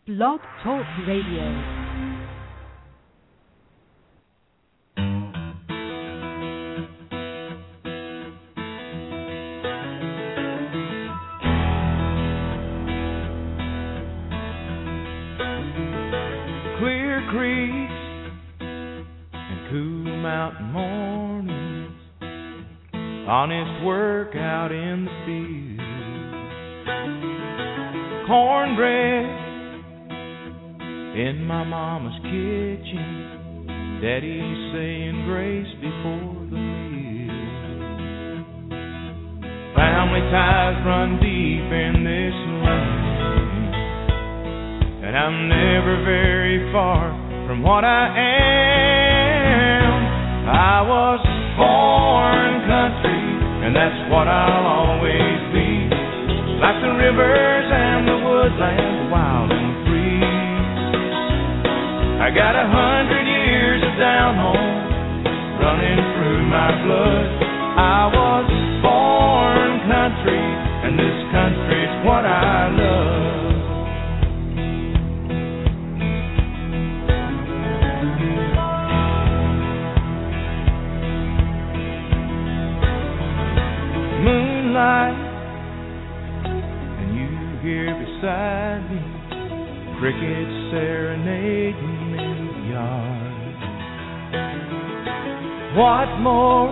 Blog Talk Radio. Clear creeks and cool mountain mornings, honest work out in the field, cornbread in my mama's kitchen, Daddy saying grace before the meal. Family ties run deep in this land, and I'm never very far from what I am. I was born country, and that's what I'll always be, like the rivers and the woodlands, wild and free. I got 100 years of down home running through my blood. I was born country, and this country's what I love. Moonlight, and you here beside me, crickets serenading in the yard. What more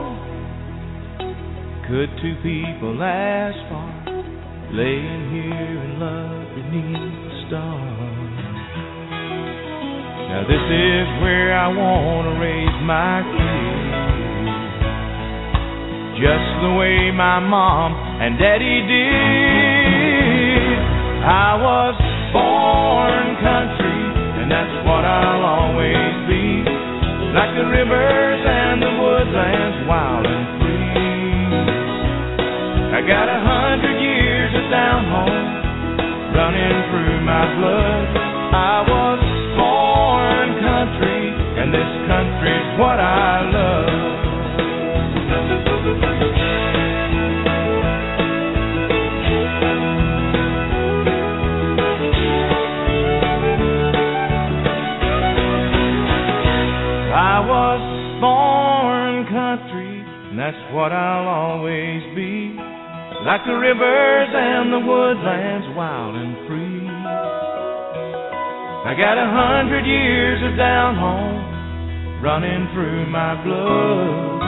could two people ask for, laying here in love beneath the stars? Now this is where I want to raise my kids, just the way my mom and daddy did. I was born country, and that's what I'll always be, like the rivers and the woodlands, wild and free. I got 100 years of down home running through my blood. I was born country, and this country's what I love. I was born country, and that's what I'll always be, like the rivers and the woodlands, wild and free. I got 100 years of down home running through my blood.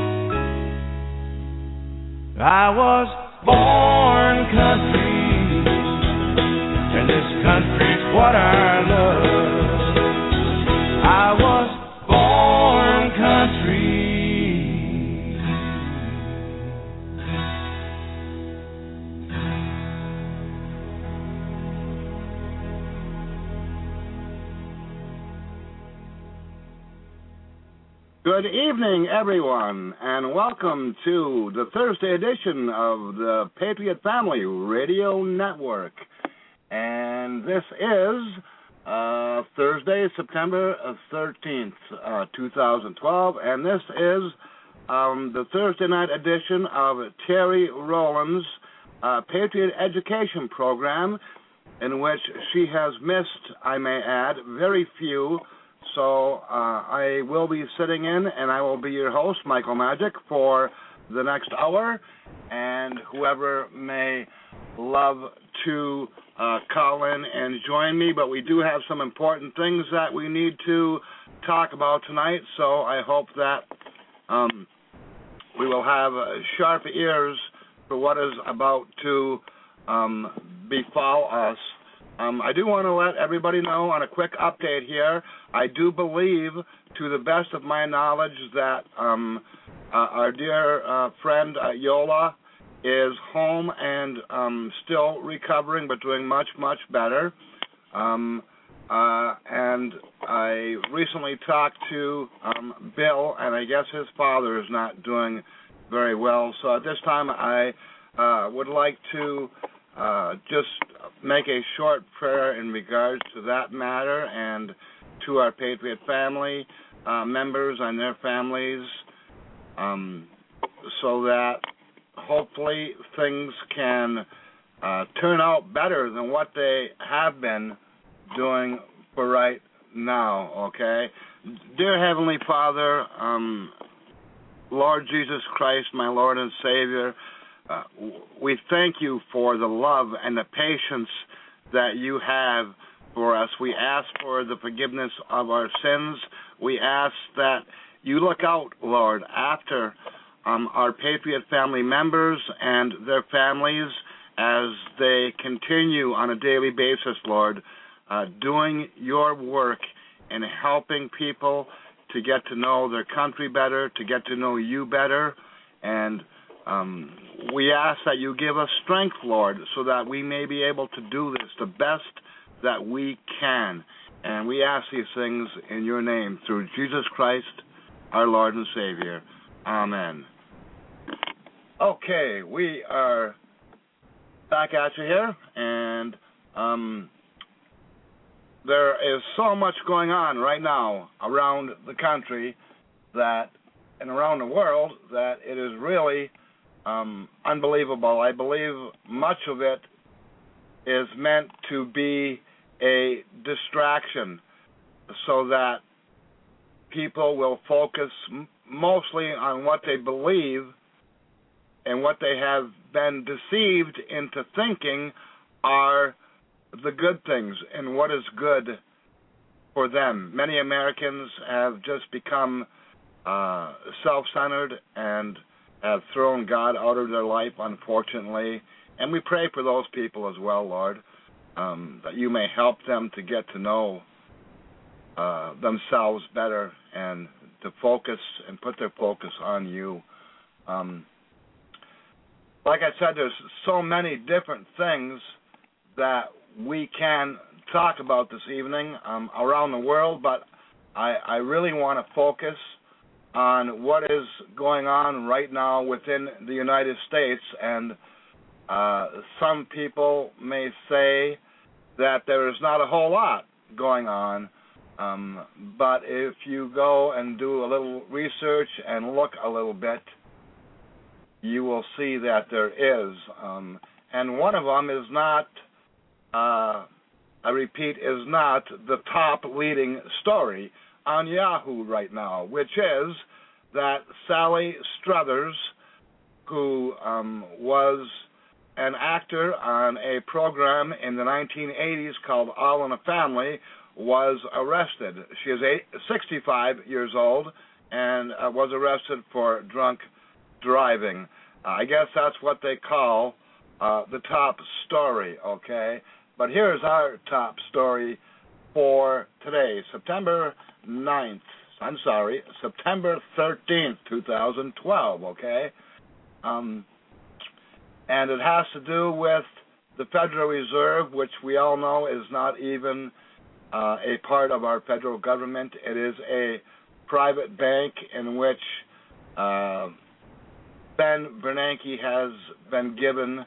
I was born country, and this country's what I love. I was born country. Good evening, everyone, and welcome to the Thursday edition of the Patriot Family Radio Network. And this is Thursday, September 13th, 2012, and this is the Thursday night edition of Terry Rowland's Patriot Education Program, in which she has missed, I may add, very few. So I will be sitting in, and I will be your host, Michael Magic, for the next hour, and whoever may love to call in and join me. But we do have some important things that we need to talk about tonight, so I hope that we will have sharp ears for what is about to befall us. I do want to let everybody know on a quick update here, I do believe, to the best of my knowledge, that our dear friend Yola is home and still recovering, but doing much, much better. And I recently talked to Bill, and I guess his father is not doing very well. So at this time, I would like to just make a short prayer in regards to that matter and to our Patriot family members and their families, so that hopefully things can turn out better than what they have been doing for right now, okay? Dear Heavenly Father, Lord Jesus Christ, my Lord and Savior, we thank you for the love and the patience that you have for us. We ask for the forgiveness of our sins. We ask that you look out, Lord, after our Patriot family members and their families as they continue on a daily basis, Lord, doing your work and helping people to get to know their country better, to get to know you better. And we ask that you give us strength, Lord, so that we may be able to do this the best that we can. And we ask these things in your name, through Jesus Christ, our Lord and Savior. Amen. Okay, we are back at you here, and there is so much going on right now around the country that, and around the world, that it is really unbelievable. I believe much of it is meant to be a distraction so that people will focus mostly on what they believe and what they have been deceived into thinking are the good things and what is good for them. Many Americans have just become self-centered and have thrown God out of their life, unfortunately. And we pray for those people as well, Lord, that you may help them to get to know themselves better and to focus and put their focus on you. Like I said, there's so many different things that we can talk about this evening around the world, but I really want to focus on what is going on right now within the United States. And some people may say that there is not a whole lot going on, but if you go and do a little research and look a little bit, you will see that there is. And one of them is not, I repeat, is not the top leading story on Yahoo right now, which is that Sally Struthers, who was an actor on a program in the 1980s called All in the Family, was arrested. She is 65 years old and was arrested for drunk driving. I guess that's what they call the top story, okay? But here's our top story for today, September 13th, 2012, okay? And it has to do with the Federal Reserve, which we all know is not even a part of our federal government. It is a private bank in which Ben Bernanke has been given,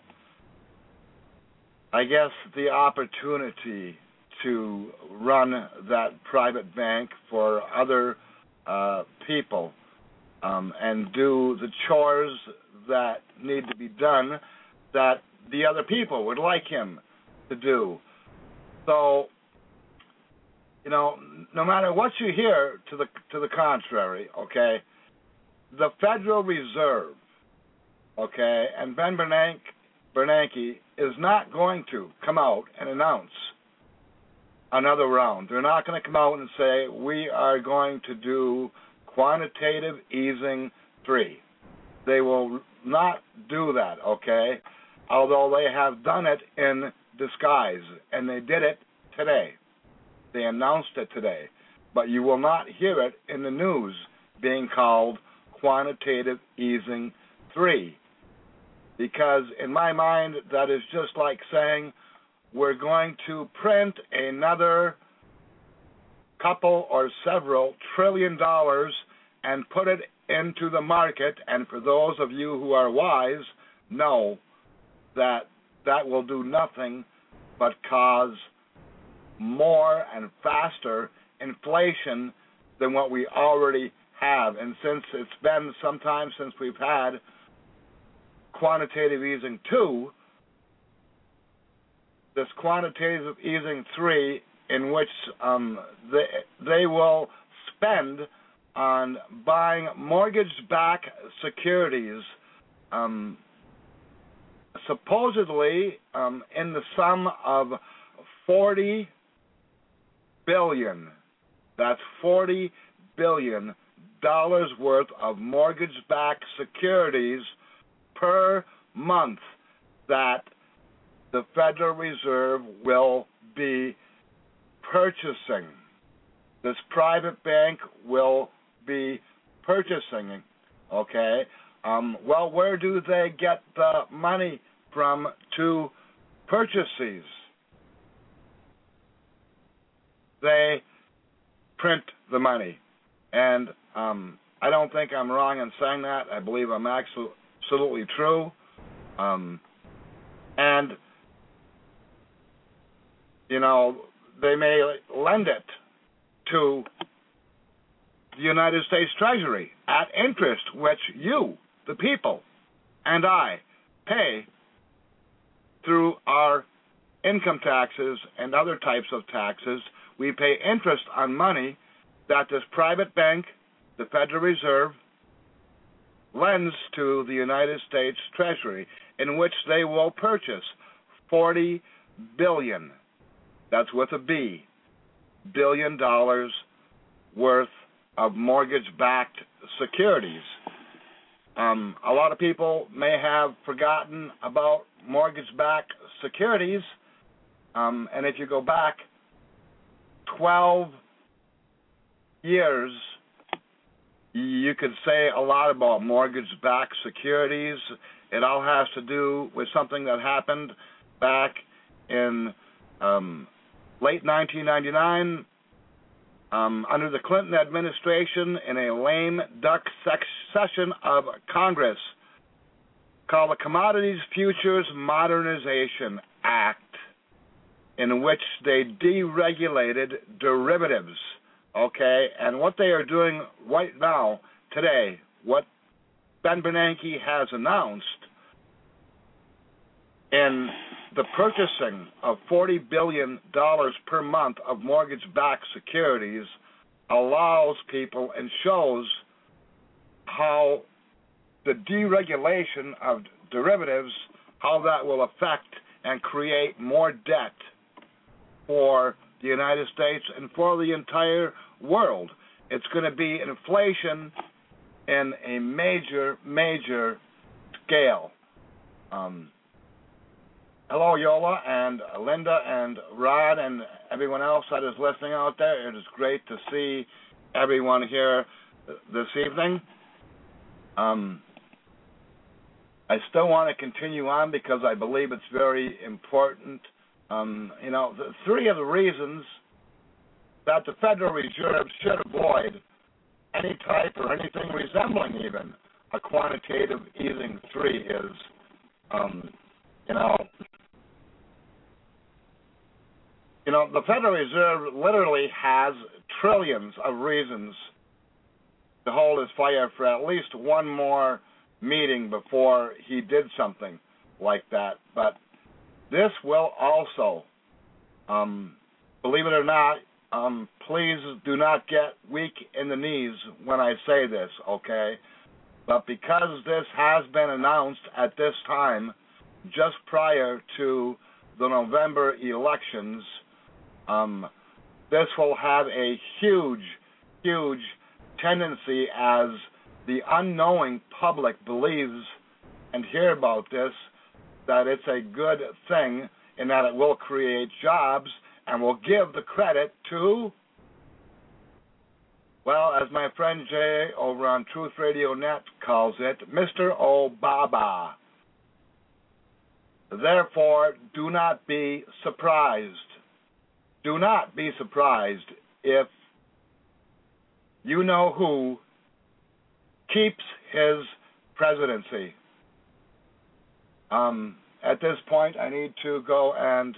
I guess, the opportunity to run that private bank for other people and do the chores that need to be done that the other people would like him to do. So, you know, no matter what you hear to the contrary, okay, the Federal Reserve, okay, and Ben Bernanke is not going to come out and announce another round. They're not going to come out and say, we are going to do quantitative easing 3. They will not do that, okay, although they have done it in disguise, and they did it today. They announced it today. But you will not hear it in the news being called quantitative easing 3. Because in my mind, that is just like saying we're going to print another couple or several $1 trillion and put it into the market. And for those of you who are wise, know that that will do nothing but cause more and faster inflation than what we already have. And since it's been some time since we've had quantitative easing 2, this quantitative easing 3 in which they will spend on buying mortgage-backed securities, supposedly in the sum of $40 billion. That's $40 billion worth of mortgage-backed securities per month that the Federal Reserve will be purchasing. This private bank will be purchasing, okay? Well, where do they get the money from to purchase these? They print the money. And I don't think I'm wrong in saying that. I believe I'm absolutely true. And, you know, they may lend it to the United States Treasury at interest, which you, the people, and I pay through our income taxes and other types of taxes. We pay interest on money that this private bank, the Federal Reserve, lends to the United States Treasury, in which they will purchase $40 billion, that's with a B, $billion worth of mortgage-backed securities. A lot of people may have forgotten about mortgage-backed securities, and if you go back 12 years, you could say a lot about mortgage-backed securities. It all has to do with something that happened back in late 1999 under the Clinton administration in a lame duck session of Congress called the Commodities Futures Modernization Act, in which they deregulated derivatives. Okay, and what they are doing right now, today, what Ben Bernanke has announced in the purchasing of $40 billion per month of mortgage-backed securities allows people and shows how the deregulation of derivatives, how that will affect and create more debt for the United States and for the entire world. It's going to be inflation in a major, major scale. Hello, Yola and Linda and Rod and everyone else that is listening out there. It is great to see everyone here this evening. I still want to continue on because I believe it's very important. You know, three of the reasons that the Federal Reserve should avoid any type or anything resembling even a quantitative easing three is, the Federal Reserve literally has trillions of reasons to hold his fire for at least one more meeting before he did something like that. But this will also, believe it or not, please do not get weak in the knees when I say this, okay? But because this has been announced at this time, just prior to the November elections, this will have a huge, huge tendency as the unknowing public believes and hear about this, that it's a good thing in that it will create jobs and will give the credit to, well, as my friend Jay over on Truth Radio Net calls it, Mr. Obama. Therefore, do not be surprised. Do not be surprised if you know who keeps his presidency. At this point, I need to go and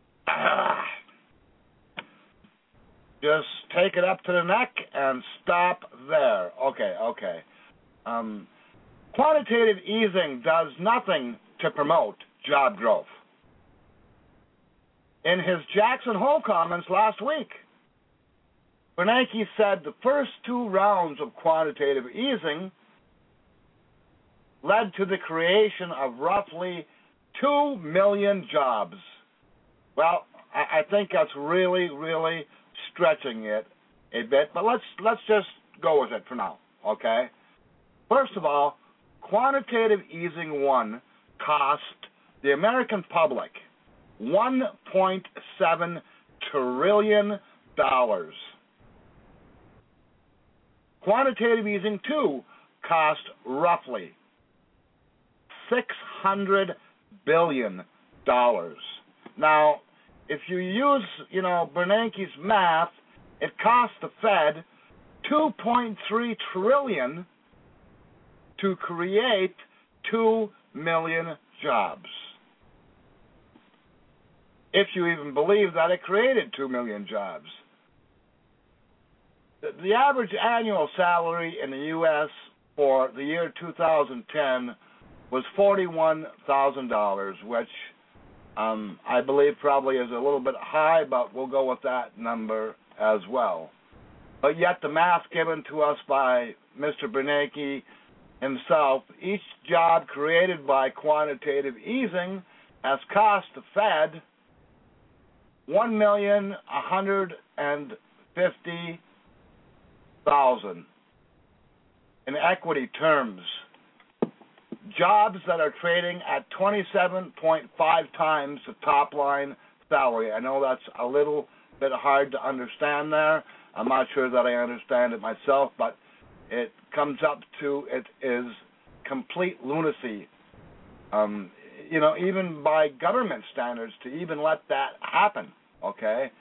just take it up to the neck and stop there. Okay. Quantitative easing does nothing to promote job growth. in his Jackson Hole comments last week. Bernanke said the first 2 rounds of quantitative easing led to the creation of roughly 2 million jobs. Well, I think that's really, really stretching it a bit, but let's just go with it for now, okay? First of all, quantitative easing 1 cost the American public $1.7 trillion. Quantitative easing 2 cost roughly $600 billion. Now, if you use, Bernanke's math, it cost the Fed $2.3 trillion to create 2 million jobs. If you even believe that it created 2 million jobs. The average annual salary in the U.S. for the year 2010 was $41,000, which I believe probably is a little bit high, but we'll go with that number as well. But yet the math given to us by Mr. Bernanke himself, each job created by quantitative easing has cost the Fed $1,150,000 in equity terms. Jobs that are trading at 27.5 times the top line salary. I know that's a little bit hard to understand there. I'm not sure that I understand it myself, but it comes up to it is complete lunacy. Even by government standards to even let that happen, okay?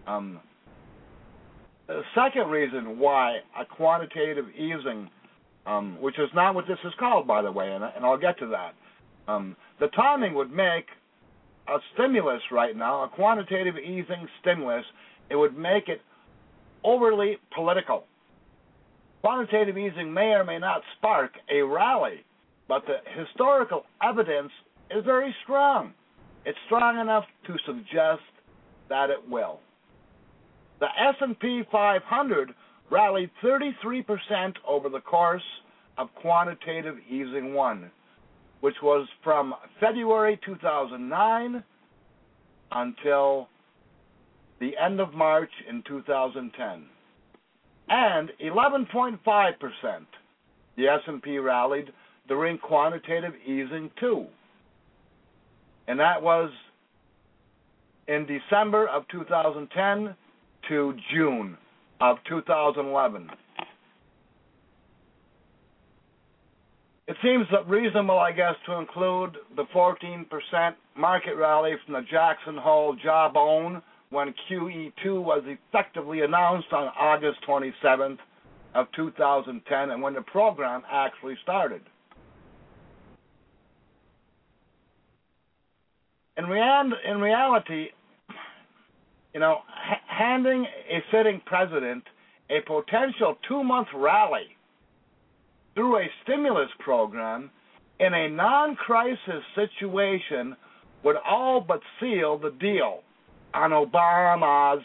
The second reason why a quantitative easing, which is not what this is called, by the way, and I'll get to that, the timing would make a stimulus right now, a quantitative easing stimulus, it would make it overly political. Quantitative easing may or may not spark a rally, but the historical evidence is very strong. It's strong enough to suggest that it will. The S&P 500 rallied 33% over the course of quantitative easing 1, which was from February 2009 until the end of March in 2010. And 11.5% the S&P rallied during quantitative easing 2. And that was in December of 2010 to June of 2011. It seems reasonable, I guess, to include the 14% market rally from the Jackson Hole Jawbone when QE2 was effectively announced on August 27th of 2010 and when the program actually started. In reality, handing a sitting president a potential 2-month rally through a stimulus program in a non-crisis situation would all but seal the deal on Obama's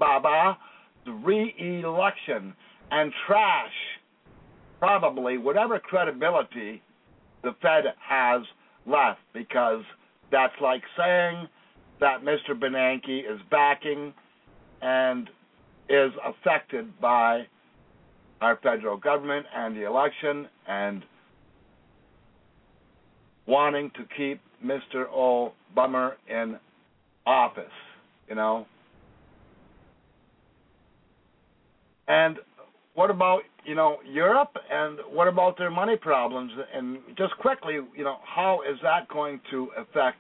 re-election and trash probably whatever credibility the Fed has left, because that's like saying that Mr. Bernanke is backing and is affected by our federal government and the election and wanting to keep Mr. Obama in office, And what about, Europe, and what about their money problems? And just quickly, how is that going to affect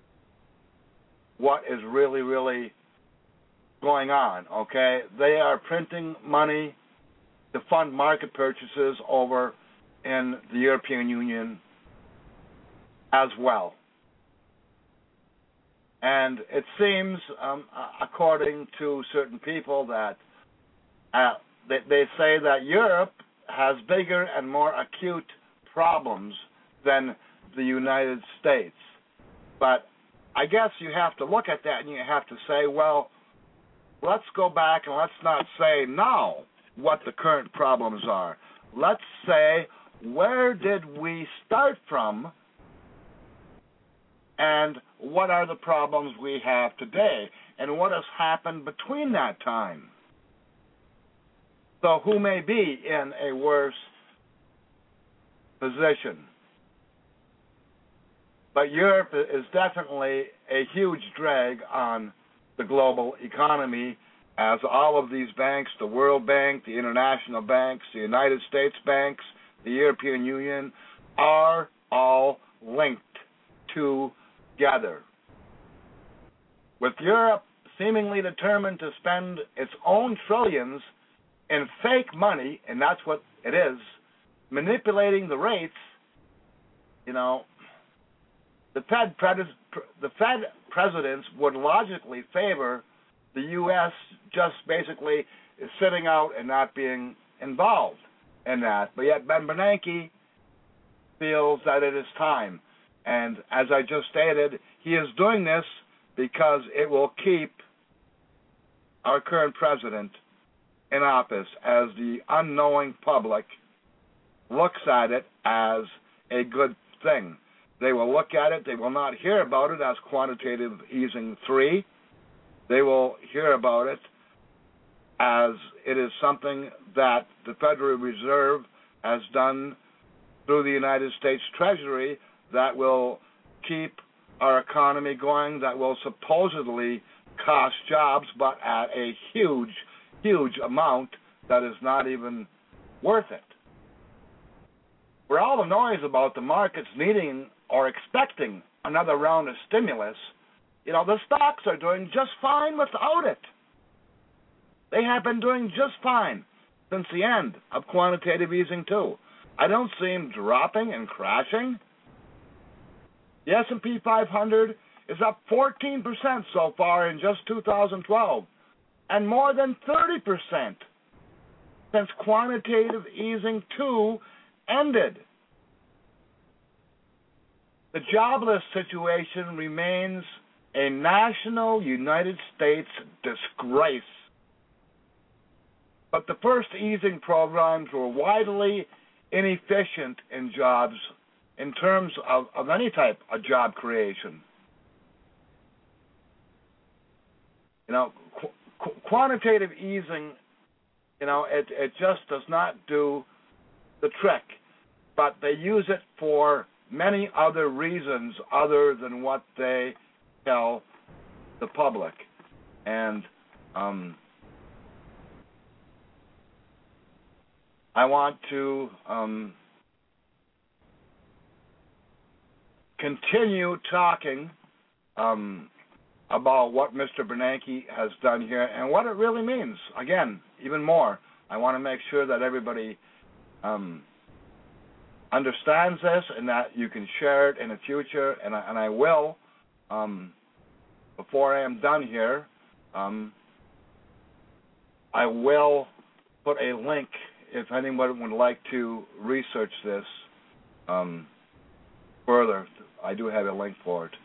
what is really, really going on, okay? They are printing money to fund market purchases over in the European Union as well. And it seems, according to certain people, that they say that Europe has bigger and more acute problems than the United States. But I guess you have to look at that and you have to say, well, let's go back and let's not say now what the current problems are. Let's say, where did we start from and what are the problems we have today and what has happened between that time? So who may be in a worse position? But Europe is definitely a huge drag on the global economy, as all of these banks, the World Bank, the international banks, the United States banks, the European Union, are all linked together. With Europe seemingly determined to spend its own trillions in fake money, and that's what it is, manipulating the rates, the Fed presidents would logically favor the U.S. just basically sitting out and not being involved in that. But yet Ben Bernanke feels that it is time. And as I just stated, he is doing this because it will keep our current president in office, as the unknowing public looks at it as a good thing. They will look at it. They will not hear about it as quantitative easing 3. They will hear about it as it is something that the Federal Reserve has done through the United States Treasury that will keep our economy going, that will supposedly cost jobs, but at a huge, huge amount that is not even worth it. For all the noise about the markets needing or expecting another round of stimulus, the stocks are doing just fine without it. They have been doing just fine since the end of quantitative easing 2. I don't see them dropping and crashing. The S&P 500 is up 14% so far in just 2012, and more than 30% since quantitative easing 2 ended. The jobless situation remains a national United States disgrace. But the first easing programs were widely inefficient in jobs, in terms of any type of job creation. Quantitative easing, it just does not do the trick. But they use it for many other reasons other than what they tell the public. And I want to continue talking about what Mr. Bernanke has done here and what it really means. Again, even more, I want to make sure that everybody understands this and that you can share it in the future, and I will, before I am done here, I will put a link if anyone would like to research this further. I do have a link for it.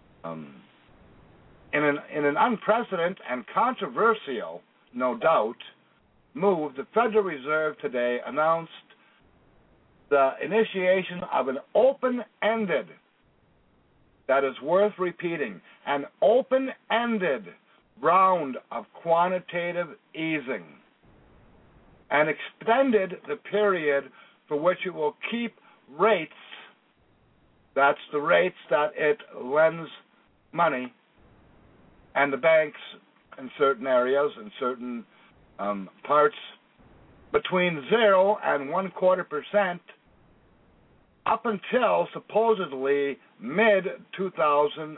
In an unprecedented and controversial, no doubt, move, the Federal Reserve today announced the initiation of an open-ended, that is worth repeating, an open-ended round of quantitative easing, and extended the period for which it will keep rates, that's the rates that it lends money, and the banks in certain areas, in certain parts, between 0 and 0.25% up until supposedly mid-2015.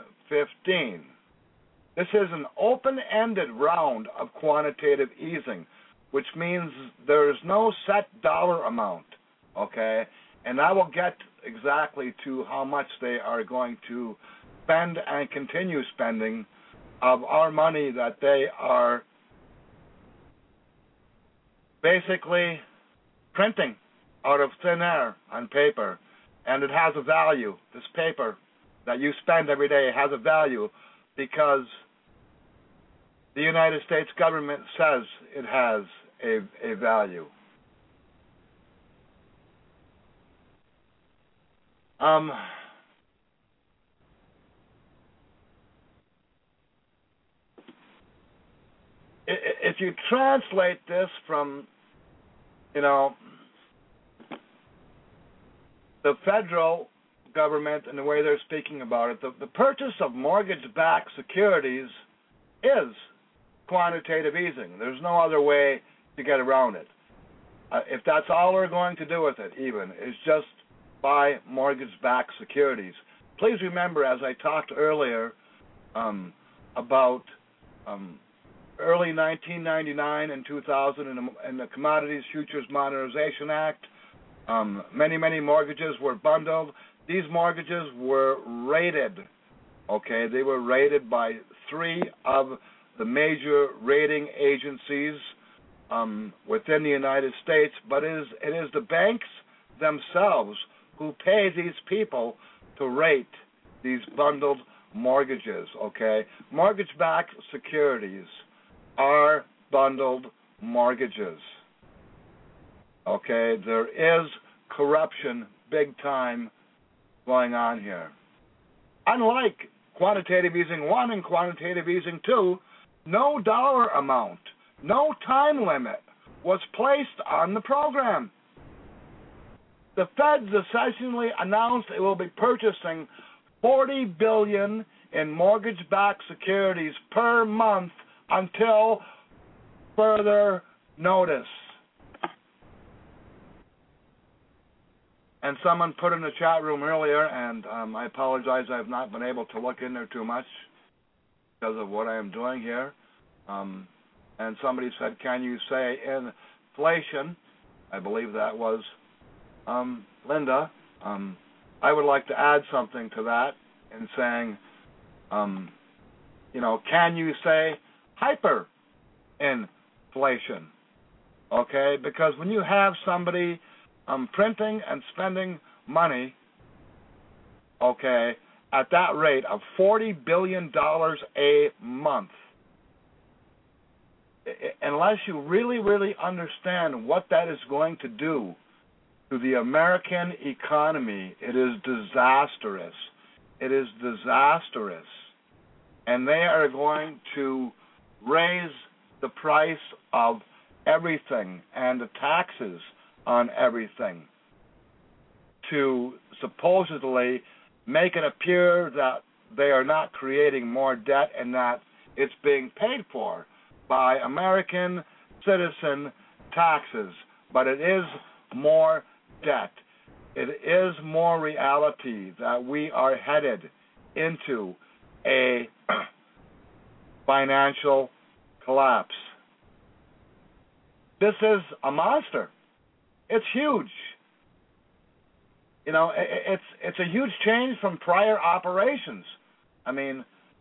This is an open-ended round of quantitative easing, which means there is no set dollar amount, okay? And I will get exactly to how much they are going to spend and continue spending of our money that they are basically printing out of thin air on paper. And it has a value. This paper that you spend every day has a value because the United States government says it has a value. If you translate this from, the federal government and the way they're speaking about it, the purchase of mortgage-backed securities is quantitative easing. There's no other way to get around it. If that's all we're going to do with it, even, is just buy mortgage-backed securities. Please remember, as I talked earlier about early 1999 and 2000 and the Commodities Futures Modernization Act, many mortgages were bundled. These mortgages were rated, okay? They were rated by 3 of the major rating agencies within the United States, but it is the banks themselves who pay these people to rate these bundled mortgages, okay? Mortgage-backed securities are bundled mortgages, okay? There is corruption big time going on here. Unlike quantitative easing 1 and quantitative easing 2, no dollar amount, no time limit was placed on the program. The Feds essentially announced it will be purchasing $40 billion in mortgage-backed securities per month until further notice. And someone put in the chat room earlier, and I apologize, I have not been able to look in there too much because of what I am doing here. And somebody said, can you say inflation? I believe that was Linda. I would like to add something to that in saying, can you say hyperinflation? Okay, because when you have somebody printing and spending money, okay, at that rate of $40 billion a month, unless you really understand what that is going to do to the American economy, it is disastrous. It is disastrous. And they are going to raise the price of everything and the taxes on everything to supposedly make it appear that they are not creating more debt and that it's being paid for by American citizen taxes. But it is more debt. It is more reality that we are headed into a financial collapse. This is a monster. It's huge. It's a huge change from prior operations. I mean,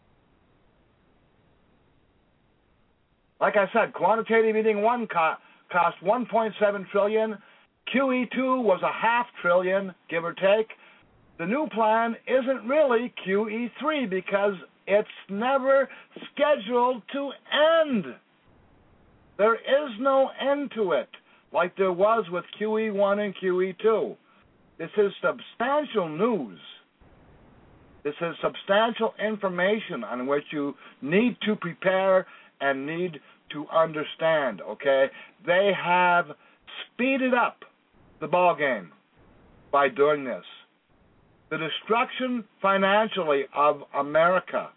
like I said, quantitative easing 1 cost $1.7 trillion. QE2 was $0.5 trillion, give or take. The new plan isn't really QE3 because it's never scheduled to end. There is no end to it, like there was with QE1 and QE2. This is substantial news. This is substantial information on which you need to prepare and need to understand, okay? They have speeded up the ball game by doing this. The destruction financially of America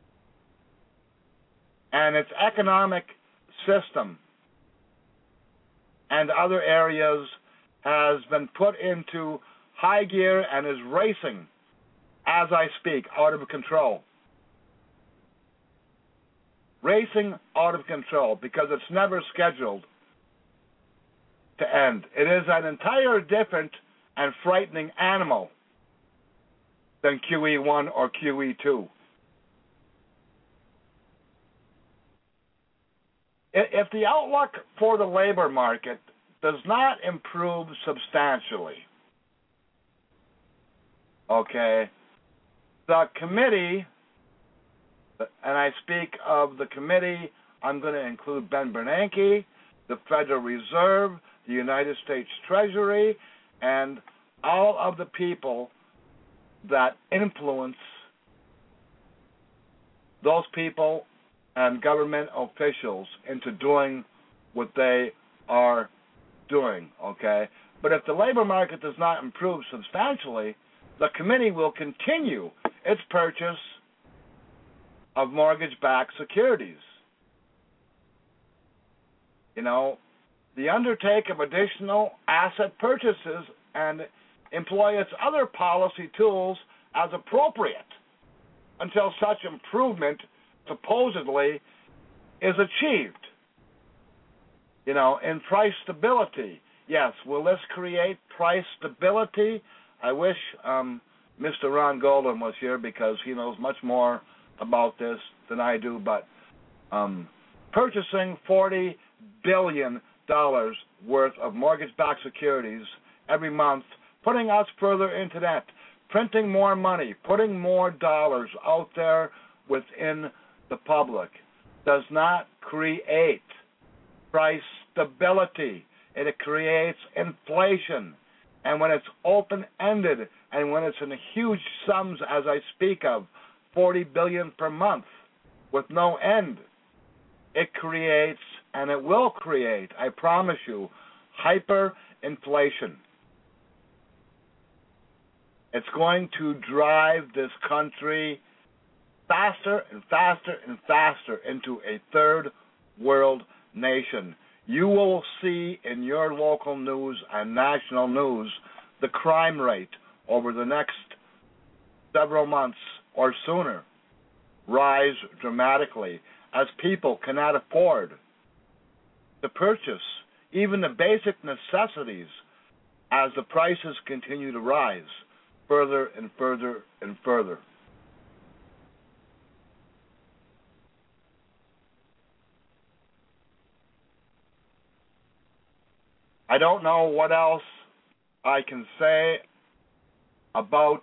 and its economic system and other areas has been put into high gear and is racing, as I speak, out of control. Racing out of control because it's never scheduled to end. It is an entire different and frightening animal than QE1 or QE2. If the outlook for the labor market does not improve substantially, okay, The committee, and I speak of the committee, I'm going to include Ben Bernanke, the Federal Reserve, the United States Treasury, and all of the people that influence those people and government officials into doing what they are doing, okay? But if the labor market does not improve substantially, the committee will continue its purchase of mortgage-backed securities. You know, the undertake of additional asset purchases and employ its other policy tools as appropriate until such improvement supposedly is achieved. You know, in price stability. Yes, will this create price stability? I wish Mr. Ron Golden was here because he knows much more about this than I do, but purchasing $40 billion worth of mortgage-backed securities every month, putting us further into debt, printing more money, putting more dollars out there within the public does not create price stability. It creates inflation. And when it's open-ended and when it's in huge sums, as I speak of, $40 billion per month with no end, it creates, and it will create, I promise you, hyperinflation. It's going to drive this country faster and faster and faster into a third world nation. You will see in your local news and national news the crime rate over the next several months or sooner rise dramatically as people cannot afford to purchase even the basic necessities as the prices continue to rise further and further and further. I don't know what else I can say about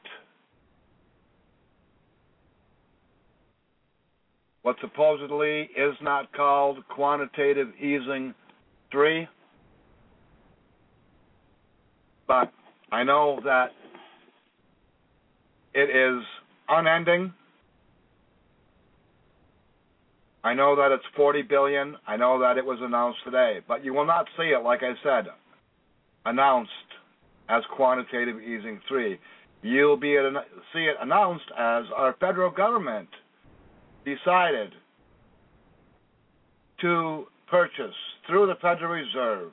what supposedly is not called quantitative easing 3, but I know that it is unending. I know that it's $40 billion. I know that it was announced today, but you will not see it, like I said, announced as quantitative easing 3. You'll see it announced as our federal government decided to purchase through the Federal Reserve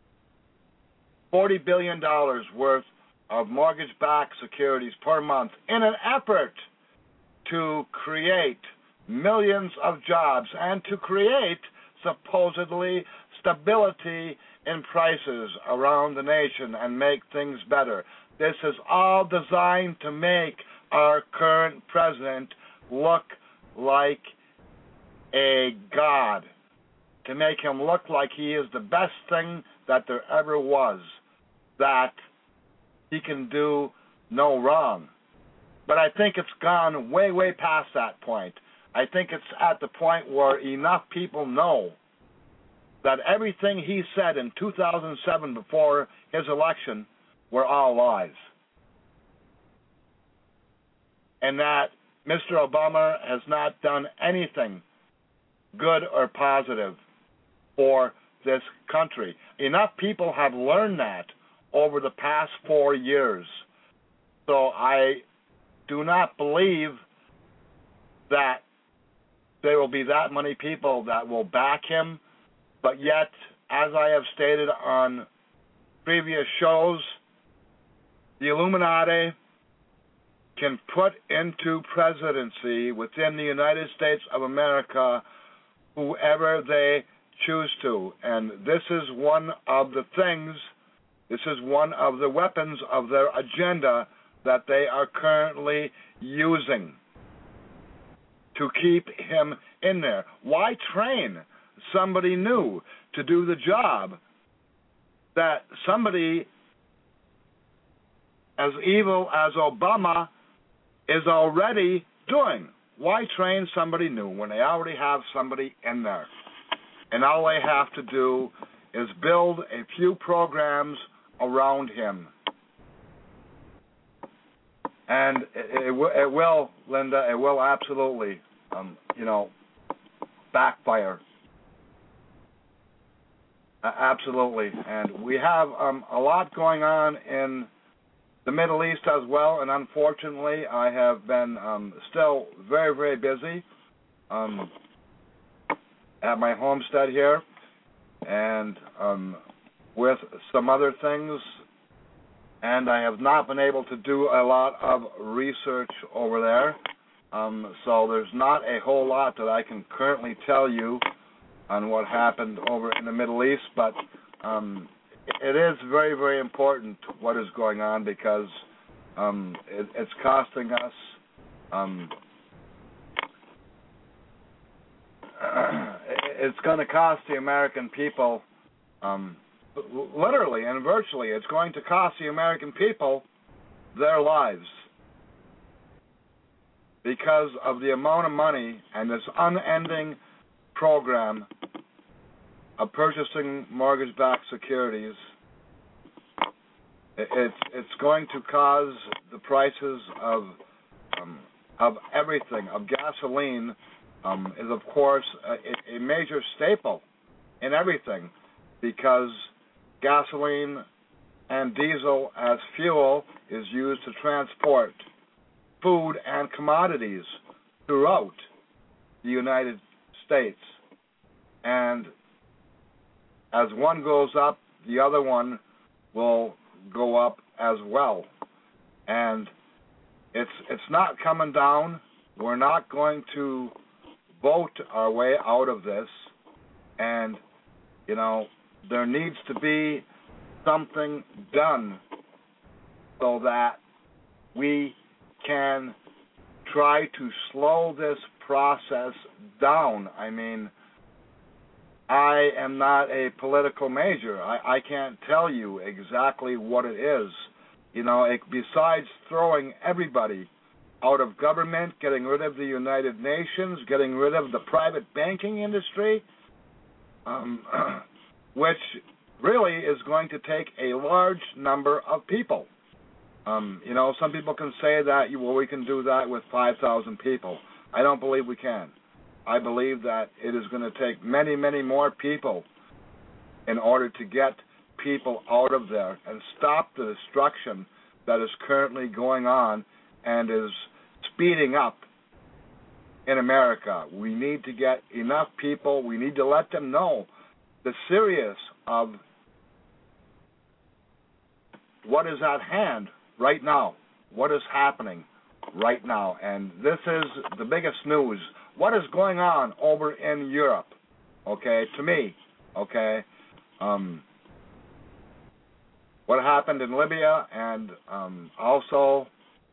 $40 billion worth of mortgage-backed securities per month in an effort to create millions of jobs and to create supposedly stability in prices around the nation and make things better. This is all designed to make our current president look like a god, to make him look like he is the best thing that there ever was, that he can do no wrong. But I think it's gone way, way past that point. I think it's at the point where enough people know that everything he said in 2007 before his election were all lies. And that Mr. Obama has not done anything good or positive for this country. Enough people have learned that over the past 4 years. So I do not believe that there will be that many people that will back him. But yet, as I have stated on previous shows, the Illuminati can put into presidency within the United States of America whoever they choose to. And this is one of the things, this is one of the weapons of their agenda that they are currently using to keep him in there. Why train somebody new to do the job that somebody as evil as Obama is already doing. Why train somebody new when they already have somebody in there? And all they have to do is build a few programs around him. And it will, Linda, it will absolutely, backfire. Absolutely. And we have a lot going on in the Middle East as well, and unfortunately I have been still very, very busy at my homestead here, and with some other things, and I have not been able to do a lot of research over there, so there's not a whole lot that I can currently tell you on what happened over in the Middle East, but it is very, very important what is going on, because it's costing us, it's going to cost the American people, literally and virtually, it's going to cost the American people their lives, because of the amount of money and this unending program of purchasing mortgage-backed securities. It's going to cause the prices of everything. Of gasoline is, of course, a major staple in everything, because gasoline and diesel as fuel is used to transport food and commodities throughout the United States. And as one goes up, the other one will go up as well. And it's not coming down. We're not going to vote our way out of this. And, there needs to be something done so that we can try to slow this process down. I mean, I am not a political major. I can't tell you exactly what it is. Besides throwing everybody out of government, getting rid of the United Nations, getting rid of the private banking industry, which really is going to take a large number of people. Some people can say that, we can do that with 5,000 people. I don't believe we can. I believe that it is going to take many, many more people in order to get people out of there and stop the destruction that is currently going on and is speeding up in America. We need to get enough people. We need to let them know the seriousness of what is at hand right now, what is happening right now. And this is the biggest news. What is going on over in Europe, to me, what happened in Libya, and also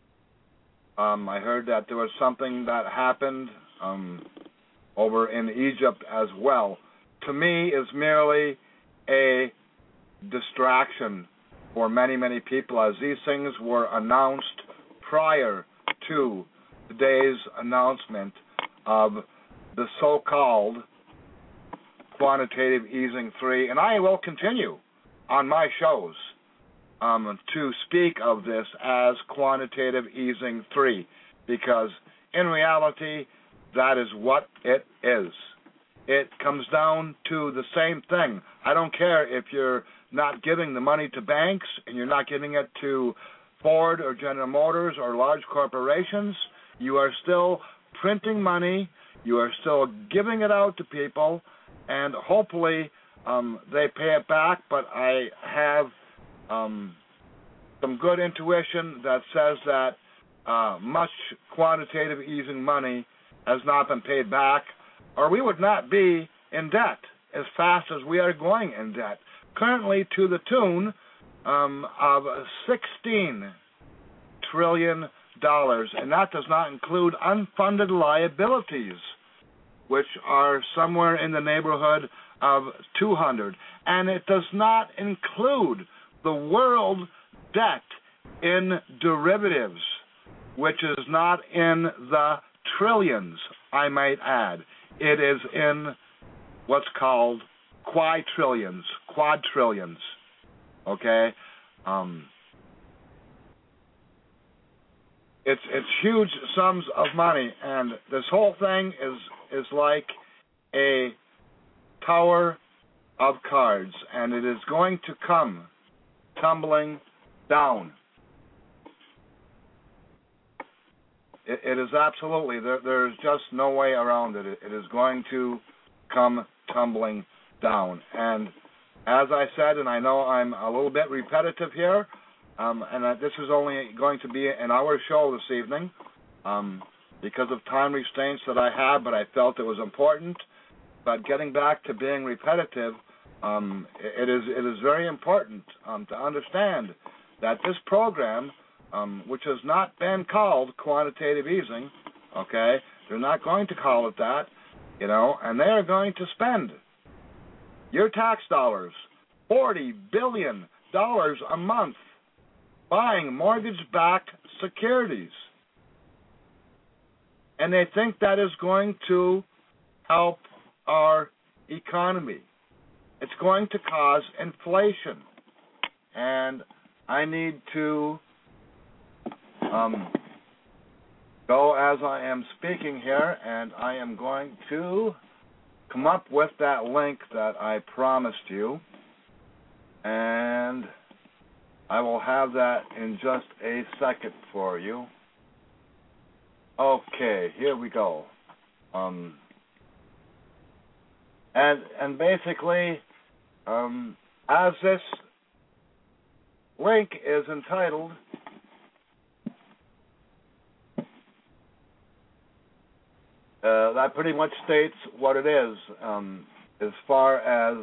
I heard that there was something that happened over in Egypt as well. To me, is merely a distraction for many, many people, as these things were announced prior to today's announcement of the so-called quantitative easing 3, and I will continue on my shows to speak of this as quantitative easing 3, because in reality, that is what it is. It comes down to the same thing. I don't care if you're not giving the money to banks and you're not giving it to Ford or General Motors or large corporations. You are still printing money. You are still giving it out to people, and hopefully they pay it back. But I have some good intuition that says that much quantitative easing money has not been paid back, or we would not be in debt as fast as we are going in debt. Currently to the tune of $16 trillion, and that does not include unfunded liabilities, which are somewhere in the neighborhood of 200. And it does not include the world debt in derivatives, which is not in the trillions, I might add. It is in what's called quadrillions. Okay? It's huge sums of money, and this whole thing is like a tower of cards, and it is going to come tumbling down. It is absolutely, there's just no way around it. It is going to come tumbling down. And as I said, and I know I'm a little bit repetitive here, and this is only going to be an hour show this evening because of time restraints that I have, but I felt it was important. But getting back to being repetitive, it is very important to understand that this program, which has not been called quantitative easing, okay, they're not going to call it that, and they are going to spend your tax dollars, $40 billion a month, buying mortgage-backed securities. And they think that is going to help our economy. It's going to cause inflation. And I need to go as I am speaking here, and I am going to come up with that link that I promised you. And I will have that in just a second for you. Okay, here we go. And basically, as this link is entitled, that pretty much states what it is, as far as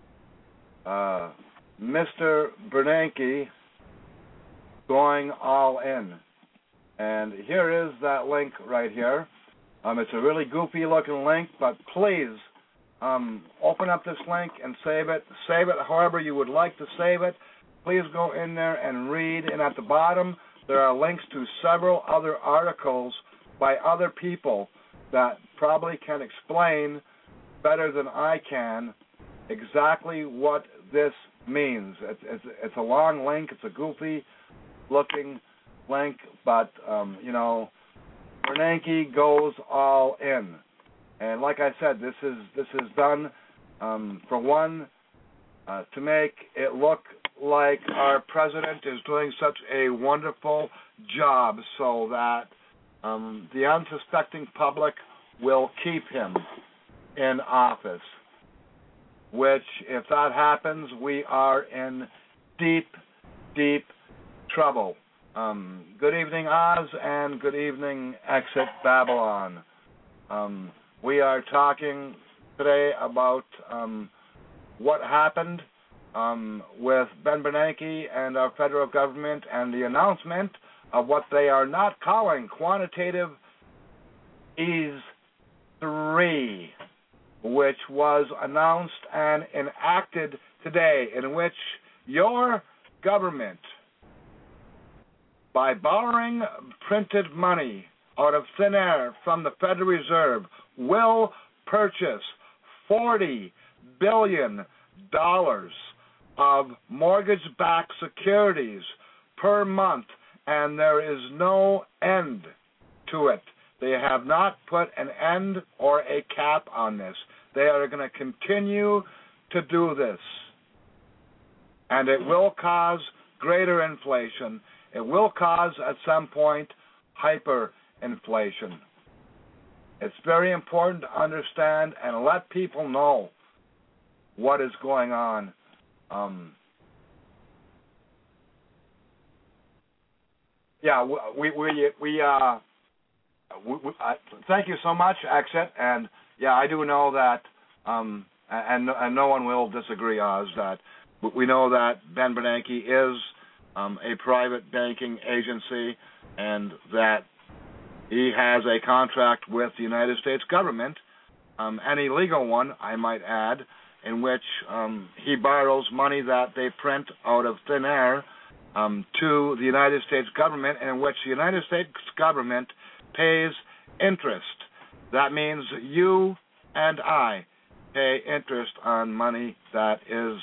Mr. Bernanke going all in. And here is that link right here. It's a really goofy looking link, but please open up this link and save it. Save it however you would like to save it. Please go in there and read. And at the bottom, there are links to several other articles by other people that probably can explain better than I can exactly what this means. It's a long link. It's a goofy-looking link, but Bernanke goes all in. And like I said, this is done for one to make it look like our president is doing such a wonderful job, so that the unsuspecting public will keep him in office. Which, if that happens, we are in deep, deep trouble. Good evening, Oz, and good evening, Exit Babylon. We are talking today about what happened with Ben Bernanke and our federal government and the announcement of what they are not calling quantitative ease 3, which was announced and enacted today, in which your government, by borrowing printed money out of thin air from the Federal Reserve, will purchase $40 billion of mortgage-backed securities per month, and there is no end to it. They have not put an end or a cap on this. They are going to continue to do this. And it will cause greater inflation. It will cause, at some point, hyperinflation. It's very important to understand and let people know what is going on. Thank you so much, Exit. And I do know that, and no one will disagree, Oz, that we know that Ben Bernanke is a private banking agency, and that he has a contract with the United States government, an illegal one, I might add, in which he borrows money that they print out of thin air to the United States government, in which the United States government pays interest. That means you and I pay interest on money that is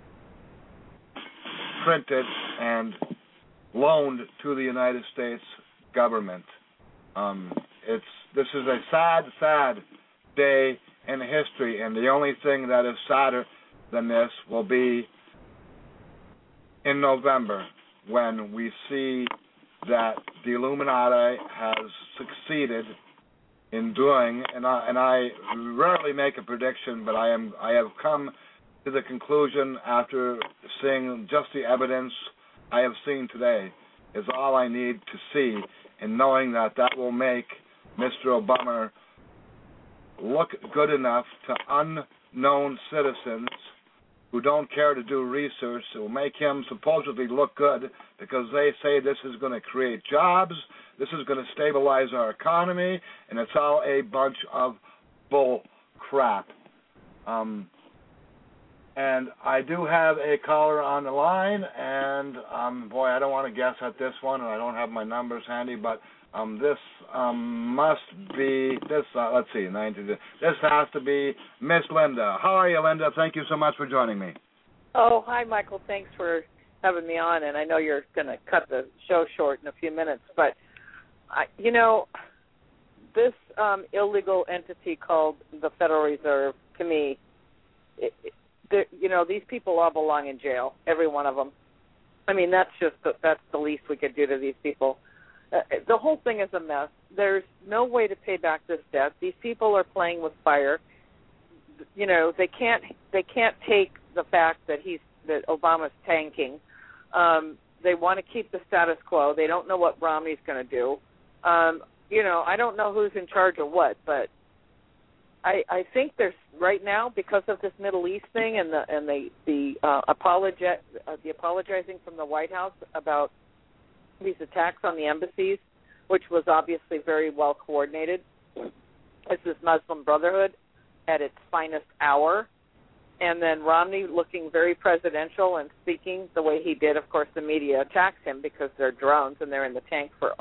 printed and loaned to the United States government. This is a sad, sad day in history, and the only thing that is sadder than this will be in November, when we see that the Illuminati has succeeded in doing, and I rarely make a prediction, but I have come to the conclusion after seeing just the evidence I have seen today is all I need to see, and knowing that will make Mr. Obama look good enough to unknown citizens who don't care to do research. It will make him supposedly look good because they say this is going to create jobs, this is going to stabilize our economy, and it's all a bunch of bull crap. And I do have a caller on the line, and boy, I don't want to guess at this one, and I don't have my numbers handy, but this must be this. Let's see, 19. This has to be Miss Linda. How are you, Linda? Thank you so much for joining me. Oh, hi, Michael. Thanks for having me on, and I know you're going to cut the show short in a few minutes, but this illegal entity called the Federal Reserve, to me, these people all belong in jail, every one of them. I mean, that's the least we could do to these people. The whole thing is a mess. There's no way to pay back this debt. These people are playing with fire. They can't take the fact that Obama's tanking. They want to keep the status quo. They don't know what Romney's going to do. I don't know who's in charge of what, but I think there's right now, because of this Middle East thing and the apologizing from the White House about these attacks on the embassies, which was obviously very well coordinated. This is Muslim Brotherhood at its finest hour. And then Romney looking very presidential and speaking the way he did. Of course, the media attacks him because they're drones and they're in the tank for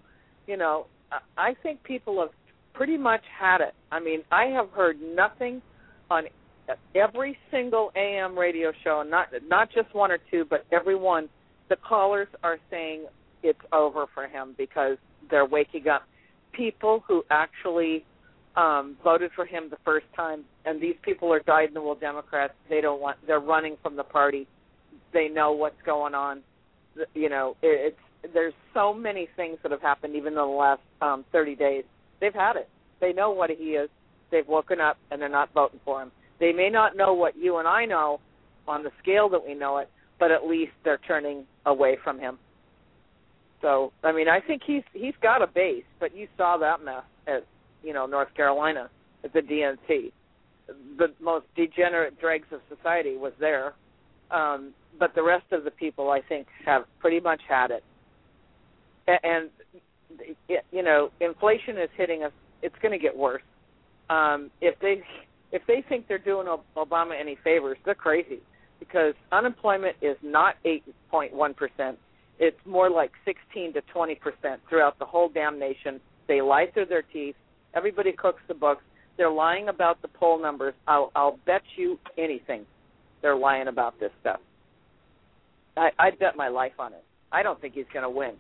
I think people have pretty much had it. I mean, I have heard nothing on every single AM radio show, not just one or two, but every one. The callers are saying it's over for him because they're waking up. People who actually voted for him the first time, and these people are dyed-in-the-wool Democrats. They're running from the party. They know what's going on. There's so many things that have happened even in the last 30 days. They've had it. They know what he is. They've woken up, and they're not voting for him. They may not know what you and I know on the scale that we know it, but at least they're turning away from him. So, I mean, I think he's got a base, but you saw that mess at, North Carolina at the DNC. The most degenerate dregs of society was there. But the rest of the people, I think, have pretty much had it. And, inflation is hitting us. It's going to get worse. If they think they're doing Obama any favors, they're crazy, because unemployment is not 8.1%. It's more like 16 to 20% throughout the whole damn nation. They lie through their teeth. Everybody cooks the books. They're lying about the poll numbers. I'll bet you anything they're lying about this stuff. I'd bet my life on it. I don't think he's going to win.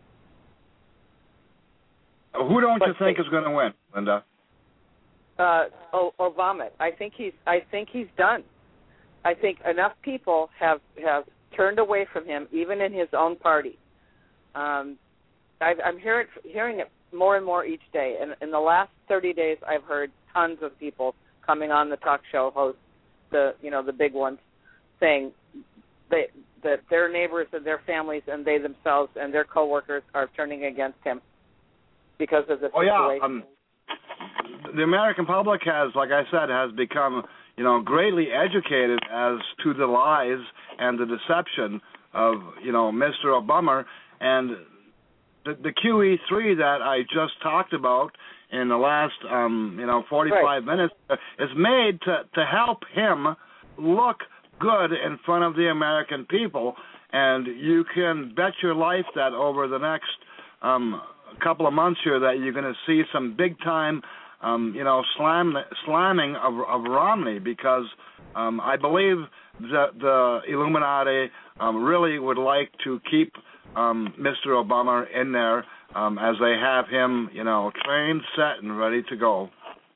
Who don't you think is going to win, Linda? Obama. I think he's done. I think enough people have turned away from him, even in his own party. I'm hearing it more and more each day. And in the last 30 days, I've heard tons of people coming on the talk show hosts, the big ones, saying that their neighbors and their families and they themselves and their coworkers are turning against him because of the situation. The American public has, like I said, has become, greatly educated as to the lies and the deception of, Mr. Obama. And the QE3 that I just talked about in the last, 45 minutes is made to help him look good in front of the American people. and you can bet your life that over the next couple of months here that you're going to see some big-time, slamming of Romney, because I believe that the Illuminati really would like to keep Mr. Obama in there as they have him, trained, set, and ready to go.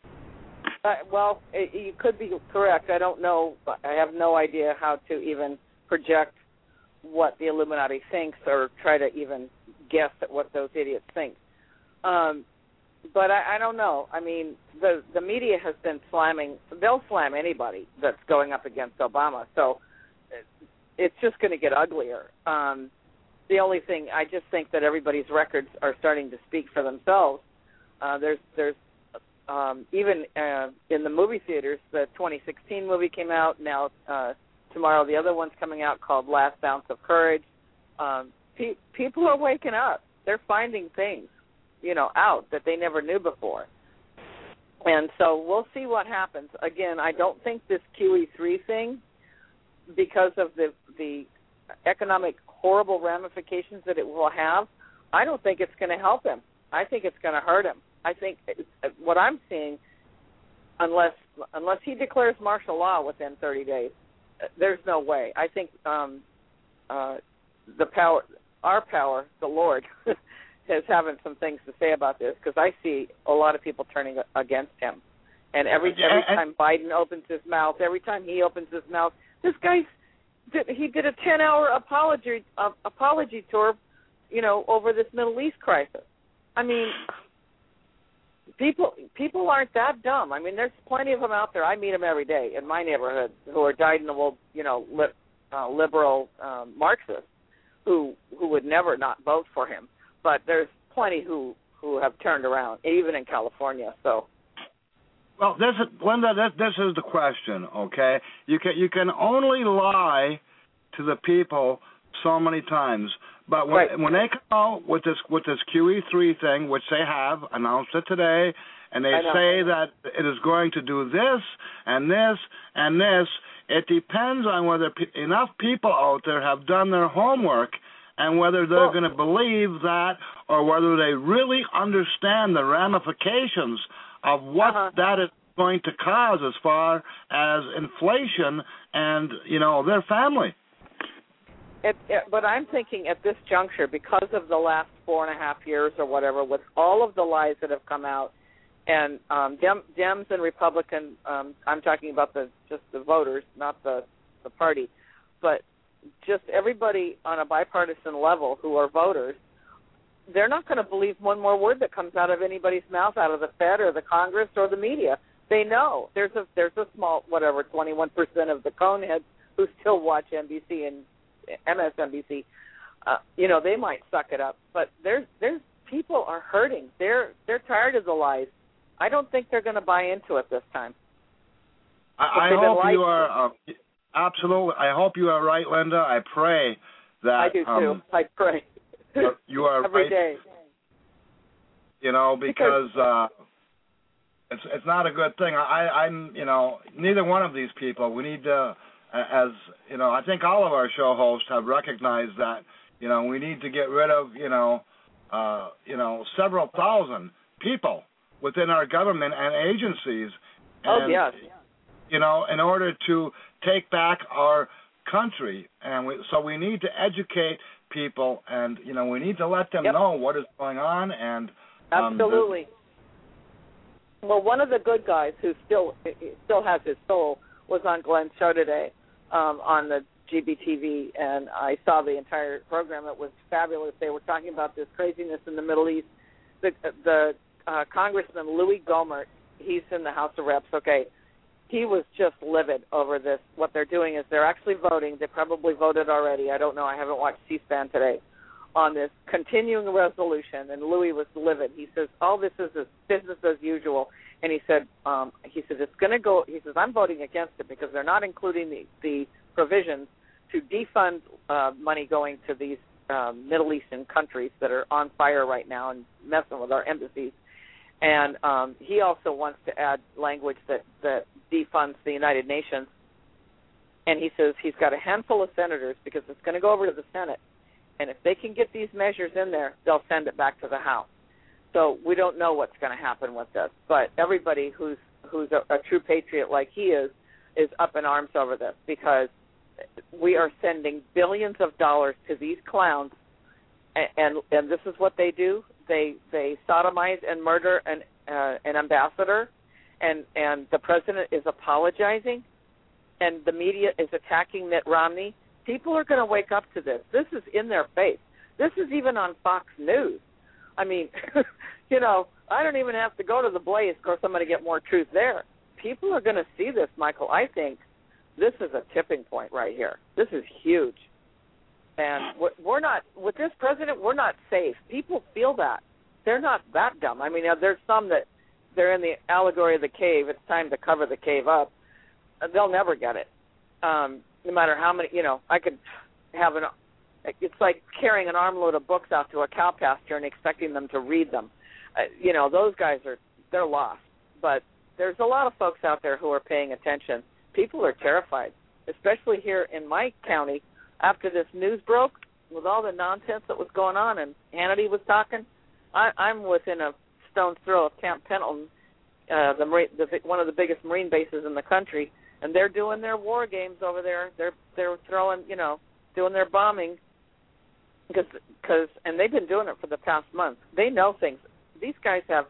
You could be correct. I don't know. I have no idea how to even project what the Illuminati thinks or try to even guess at what those idiots think. But I don't know. I mean, the media has been slamming. They'll slam anybody that's going up against Obama. So it's just going to get uglier. The only thing, I just think that everybody's records are starting to speak for themselves. There's even in the movie theaters, the 2016 movie came out. Now, tomorrow, the other one's coming out called Last Ounce of Courage. People are waking up. They're finding things, out that they never knew before. And so we'll see what happens. Again, I don't think this QE3 thing, because of the economic horrible ramifications that it will have, I don't think it's going to help him. I think it's going to hurt him. I think what I'm seeing, unless he declares martial law within 30 days, there's no way. I think our power, the Lord, is having some things to say about this, because I see a lot of people turning against him. And every time Biden opens his mouth, every time he opens his mouth, this guy's he did a 10-hour apology tour, over this Middle East crisis. I mean, people aren't that dumb. I mean, there's plenty of them out there. I meet them every day in my neighborhood who are dyed-in-the-wool, liberal Marxists who would never not vote for him. But there's plenty who have turned around, even in California. So. Well, Linda, this is the question, okay? You can only lie to the people so many times, but when they come out with this QE3 thing, which they have announced it today, and they say that it is going to do this and this and this, it depends on whether enough people out there have done their homework and whether they're going to believe that, or whether they really understand the ramifications of what that is going to cause as far as inflation and, their family. But I'm thinking at this juncture, because of the last 4.5 years or whatever, with all of the lies that have come out, and Dems and Republicans, I'm talking about just the voters, not the party, but just everybody on a bipartisan level who are voters, they're not going to believe one more word that comes out of anybody's mouth, out of the Fed or the Congress or the media. They know there's a small, 21% of the coneheads who still watch NBC and MSNBC. They might suck it up, but there's people are hurting. They're tired of the lies. I don't think they're going to buy into it this time. I hope you are absolutely. I hope you are right, Linda. I pray that I do too. I pray. You are every right. day. Because it's not a good thing. I'm neither one of these people. We need to, I think all of our show hosts have recognized that we need to get rid of several thousand people within our government and agencies. And, yes. In order to take back our country, and so we need to educate people, and we need to let them know what is going on. And absolutely. Well, one of the good guys who still has his soul was on Glenn's show today on the GBTV, and I saw the entire program. It was fabulous. They were talking about this craziness in the Middle East. The Congressman Louis Gohmert, he's in the House of Reps, okay, he was just livid over this. What they're doing is they're actually voting. They probably voted already. I don't know. I haven't watched C-SPAN today on this continuing resolution, and Louis was livid. He says, all this is business as usual. And he said, it's going to go, he says, I'm voting against it because they're not including the provisions to defund money going to these Middle Eastern countries that are on fire right now and messing with our embassies. And he also wants to add language that defunds the United Nations. And he says he's got a handful of senators because it's going to go over to the Senate. And if they can get these measures in there, they'll send it back to the House. So we don't know what's going to happen with this. But everybody who's a true patriot like he is up in arms over this, because we are sending billions of dollars to these clowns, and this is what they do. They sodomize and murder an ambassador, and the president is apologizing, and the media is attacking Mitt Romney. People are going to wake up to this. This is in their face. This is even on Fox News. I mean, I don't even have to go to the Blaze for somebody to get more truth there. People are going to see this, Michael. I think this is a tipping point right here. This is huge. And we're not, with this president, we're not safe. People feel that. They're not that dumb. I mean, there's some that they're in the allegory of the cave. It's time to cover the cave up. They'll never get it. No matter how many, I could have it's like carrying an armload of books out to a cow pasture and expecting them to read them. Those guys they're lost. But there's a lot of folks out there who are paying attention. People are terrified, especially here in my county. After this news broke, with all the nonsense that was going on and Hannity was talking, I'm within a stone's throw of Camp Pendleton, one of the biggest Marine bases in the country, and they're doing their war games over there. They're throwing, doing their bombing, and they've been doing it for the past month. They know things. These guys have,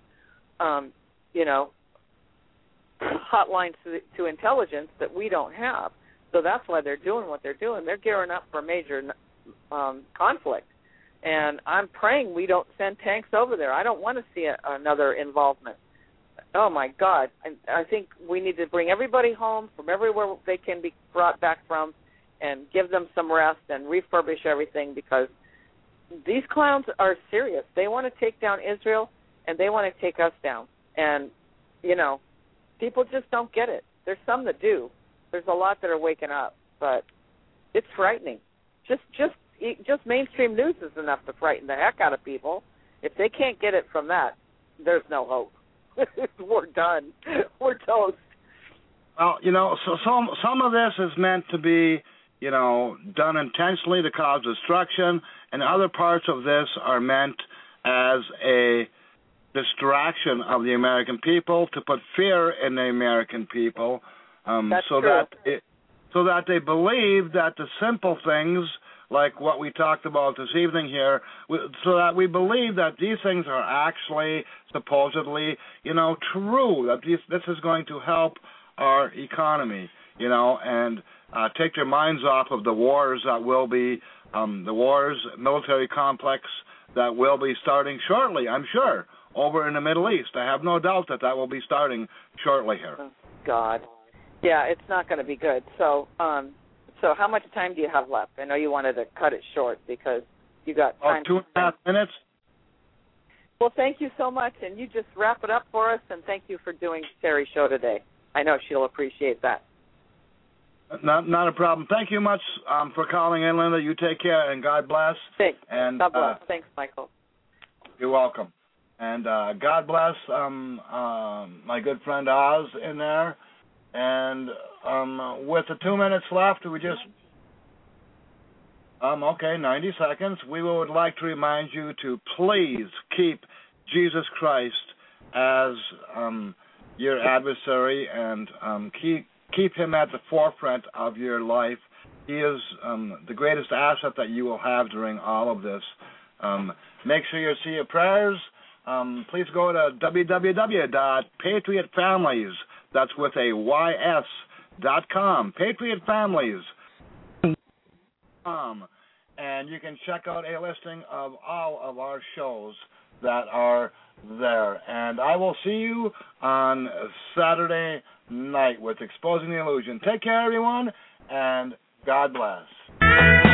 hotlines to intelligence that we don't have. So that's why they're doing what they're doing. They're gearing up for major conflict. And I'm praying we don't send tanks over there. I don't want to see another involvement. Oh, my God. I think we need to bring everybody home from everywhere they can be brought back from and give them some rest and refurbish everything, because these clowns are serious. They want to take down Israel, and they want to take us down. And, people just don't get it. There's some that do. There's a lot that are waking up, but it's frightening. Just mainstream news is enough to frighten the heck out of people. If they can't get it from that, there's no hope. We're done. We're toast. Well, so some of this is meant to be, done intentionally to cause destruction, and other parts of this are meant as a distraction of the American people, to put fear in the American people, so that they believe that the simple things, like what we talked about this evening here, so that we believe that these things are actually supposedly, true, that this is going to help our economy, and take their minds off of the wars that will be, military complex that will be starting shortly, I'm sure, over in the Middle East. I have no doubt that will be starting shortly here. Oh, God. Yeah, it's not going to be good. So how much time do you have left? I know you wanted to cut it short because you got time. 2.5 minutes. Well, thank you so much, and you just wrap it up for us, and thank you for doing Terry's show today. I know she'll appreciate that. Not a problem. Thank you much for calling in, Linda. You take care, and God bless. Thanks. And God bless. Thanks, Michael. You're welcome. And God bless my good friend Oz in there. And with the 2 minutes left, we just 90 seconds. We would like to remind you to please keep Jesus Christ as your adversary, and keep him at the forefront of your life. He is the greatest asset that you will have during all of this. Make sure you see your prayers. Please go to www.patriotfamilies, that's with a YS.com, patriotfamilies.com, and you can check out a listing of all of our shows that are there. And I will see you on Saturday night with Exposing the Illusion. Take care, everyone, and God bless.